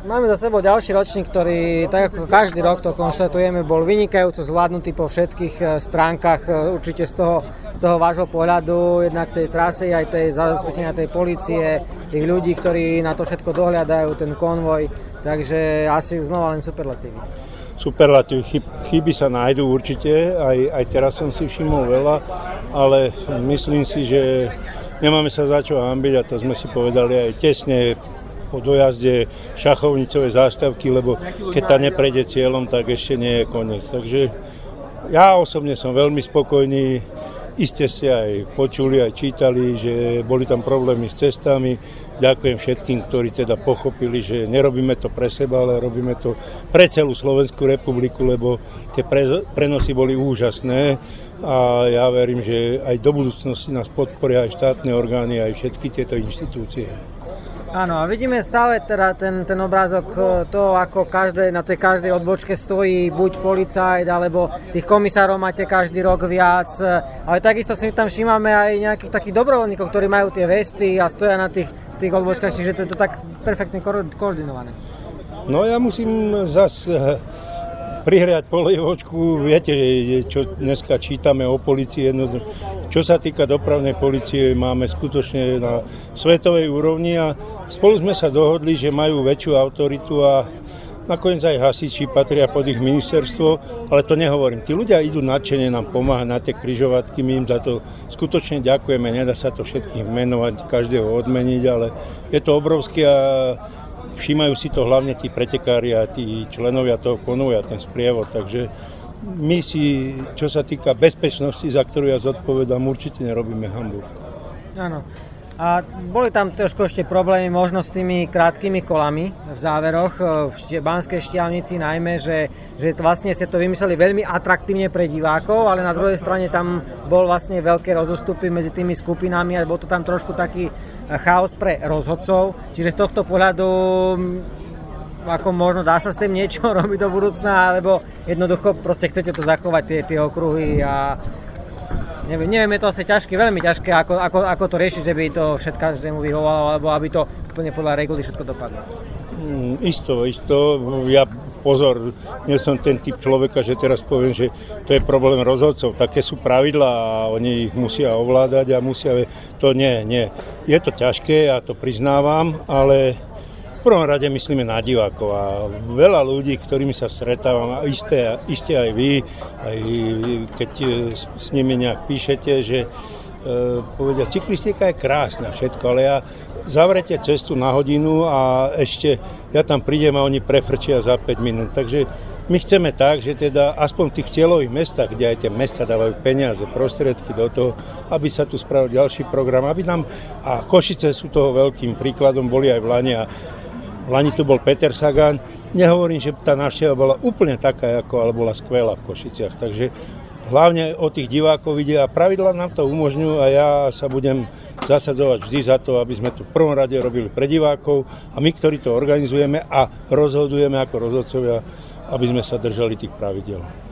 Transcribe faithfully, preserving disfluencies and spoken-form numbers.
Máme za sebou ďalší ročník, ktorý, tak ako každý rok to konštatujeme, bol vynikajúco zvládnutý po všetkých stránkach, určite z toho, z toho vášho pohľadu, jednak tej trasy, aj tej zabezpečenia tej polície, tých ľudí, ktorí na to všetko dohľadajú, ten konvoj, takže asi znova len superlatívy. Superlatív, chyb, chyby sa nájdú určite, aj, aj teraz som si všimol veľa, ale myslím si, že nemáme sa za čo hanbiť a to sme si povedali aj tesne po dojazde šachovnicovej zástavky, lebo keď tá neprejde cieľom, tak ešte nie je koniec. Takže ja osobne som veľmi spokojný. Iste ste aj počuli, aj čítali, že boli tam problémy s cestami. Ďakujem všetkým, ktorí teda pochopili, že nerobíme to pre seba, ale robíme to pre celú Slovenskú republiku, lebo tie prenosy boli úžasné a ja verím, že aj do budúcnosti nás podporia aj štátne orgány, aj všetky tieto inštitúcie. Áno, a vidíme stále teda ten, ten obrázok, to ako každé, na tej každej odbočke stojí buď policajt, alebo tých komisárov máte každý rok viac, ale takisto si tam všímame aj nejakých takých dobrovoľníkov, ktorí majú tie vesty a stoja na tých, tých odbočkách, čiže to je to tak perfektne ko- koordinované. No ja musím zase prihriať polievočku, viete, čo dneska čítame o polícii, čo sa týka dopravnej polície, máme skutočne na svetovej úrovni a spolu sme sa dohodli, že majú väčšiu autoritu a nakoniec aj hasiči patria pod ich ministerstvo, ale to nehovorím. Tí ľudia idú nadšene nám pomáhať na tie križovatky, my im za to skutočne ďakujeme, nedá sa to všetkých menovať, každého odmeniť, ale je to obrovské a všímajú si to hlavne tí pretekári a tí členovia toho konvoja, ten sprievod, takže my si, čo sa týka bezpečnosti, za ktorú ja zodpovedám, určite nerobíme hanbu. Áno. A boli tam trošku ešte problémy možno s tými krátkými kolami v záveroch, v Banskej Štiavnici najmä, že, že vlastne ste to vymysleli veľmi atraktívne pre divákov, ale na druhej strane tam bol vlastne veľké rozostupy medzi tými skupinami a bol to tam trošku taký chaos pre rozhodcov. Čiže z tohto pohľadu ako možno dá sa s tým niečo robiť do budúcna, alebo jednoducho proste chcete to zachovať tie, tie okruhy a neviem, neviem, je to asi ťažké, veľmi ťažké, ako, ako, ako to riešiť, že by to všetko každému vyhovalo, alebo aby to úplne podľa reguly všetko dopadlo. Mm, isto, isto, ja pozor, nie som ten typ človeka, že teraz poviem, že to je problém rozhodcov, také sú pravidlá a oni ich musia ovládať a musia, to nie, nie. Je to ťažké, ja to priznávam, ale v prvom rade myslíme na divákov a veľa ľudí, ktorými sa stretávam, a isté, isté aj vy, aj keď s nimi nejak píšete, že e, povedia, cyklistika je krásna, všetko, ale ja zavrete cestu na hodinu a ešte ja tam prídem a oni prefrčia za päť minút. Takže my chceme tak, že teda aspoň v tých cieľových mestách, kde aj tie mesta dávajú peniaze, prostriedky do toho, aby sa tu spravil ďalší program, aby nám, a Košice sú toho veľkým príkladom, boli aj v Lani a v Lani tu bol Peter Sagan. Nehovorím, že tá návšteva bola úplne taká, ako, ale bola skvelá v Košiciach. Takže hlavne o tých divákov ide a pravidlá nám to umožňujú a ja sa budem zasadzovať vždy za to, aby sme tu v prvom rade robili pre divákov a my, ktorí to organizujeme a rozhodujeme ako rozhodcovia, aby sme sa držali tých pravidiel.